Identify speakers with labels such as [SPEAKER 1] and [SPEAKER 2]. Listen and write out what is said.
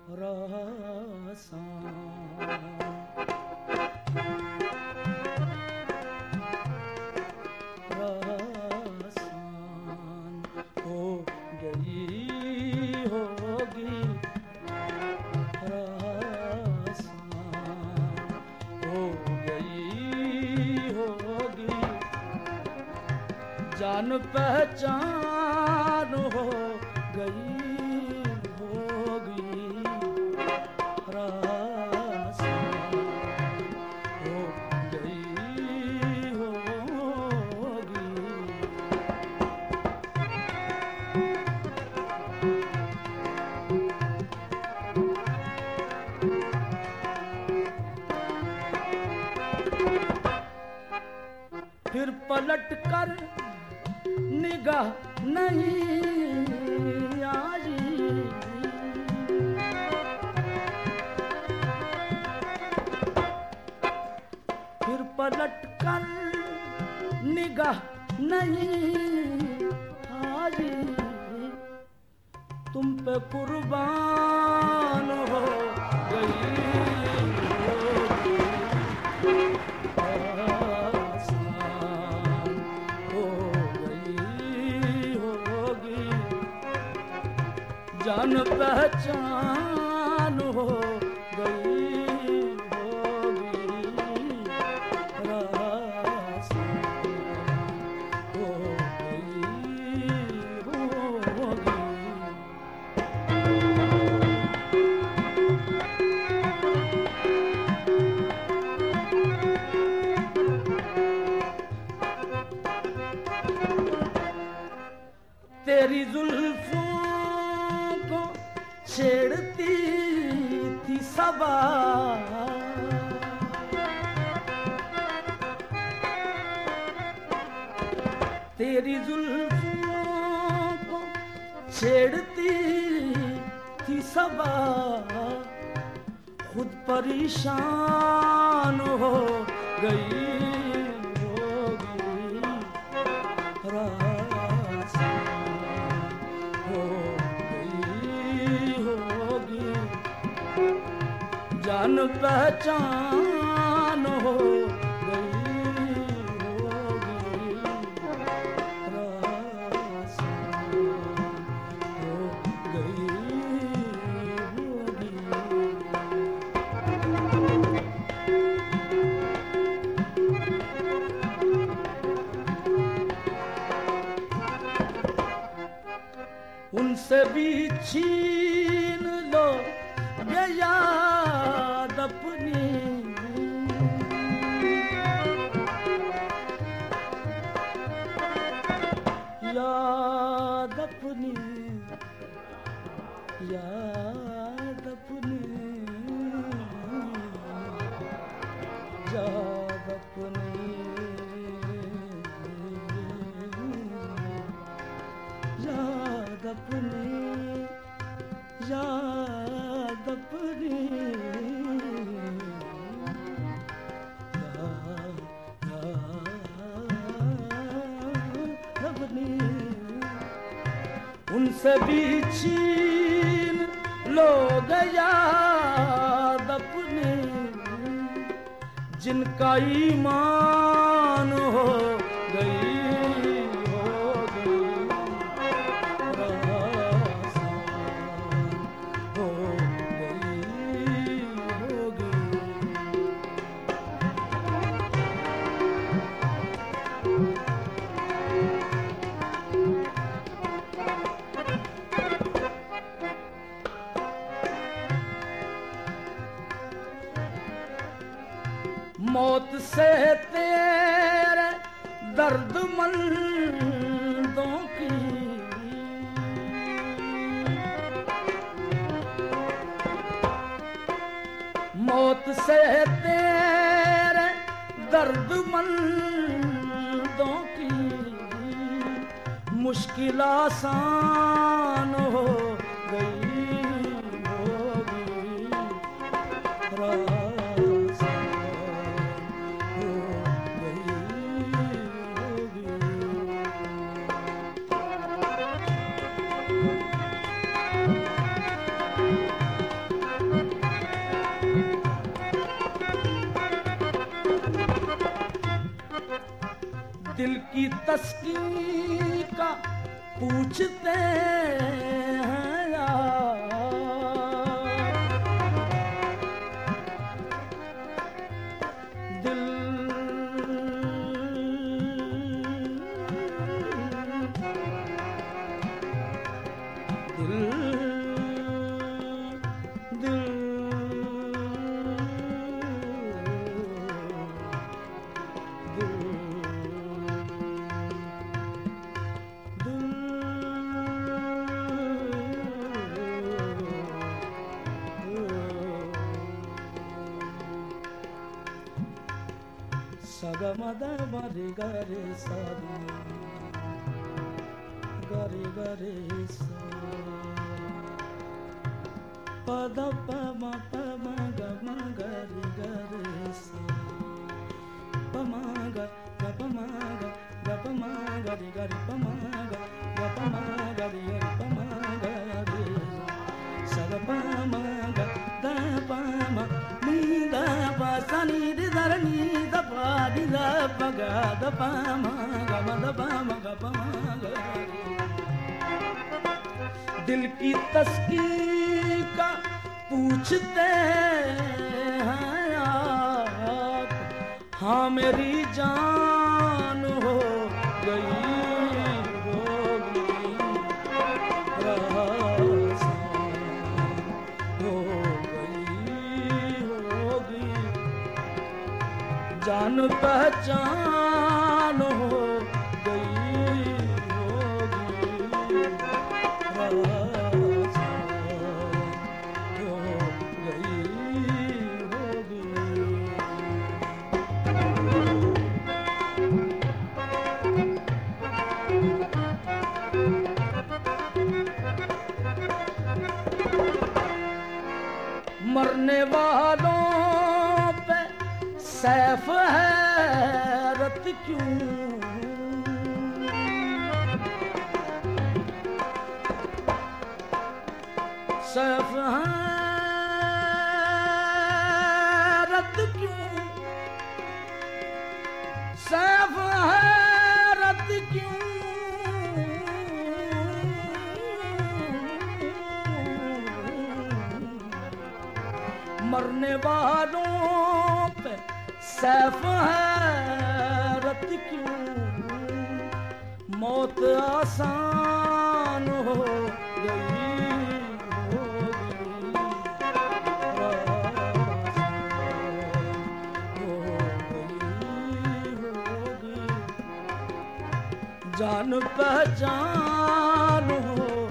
[SPEAKER 1] जान पहचान हो गई होगी, रासान हो गई होगी। फिर पलट कर निगाह नहीं आई, फिर पलट कर निगाह नहीं आई, तुम पे कुर्बान हो गई जान पहचान हो गई होगी, रासान हो गई होगी। तेरी जुल्फों छेड़ती थी सबा, तेरी जुल्फों को छेड़ती थी सबा, खुद परेशान हो गई होगी, रासान हो होगी, जान पहचान हो गई होगी, रासान हो गई होगी। उनसे भी छीन लो ये याद अपनी, याद अपनी, याद अपनी, याद अपनी, याद अपनी, याद अपनी, याद अपनी। उनसे भी छीन लो याद अपनी, जिनका ईमान हो गई मौत से तेरे दर्दमंदों की, मौत से तेरे दर्दमंदों की मुश्किल आसान हो गई होगी, की तस्की का पूछते हैं यार। सगमद मरे गरे सरी गरे गरे सा पद पम पम गम गरे गरे सा पम ग पम ग पम गरे गरे पम ग पम गरे गरे पम गरे सग पम ग द पम नी द प सा नी द ध नी द प नी द प ग द पम ग म द पम ग पम ग। दिल की तस्की का पूछते हैं यार। हाँ मेरी जान हो गई होगी हो गई होगी जान पहचान हो गई होगी मरने वालों पे सैफ हैरत क्यों सैफ हैरत क्यों सैफ हैरत क्यों मरने वालों पे सैफ हैरत क्यों मौत आसान हो गई होगी जान पहचान हो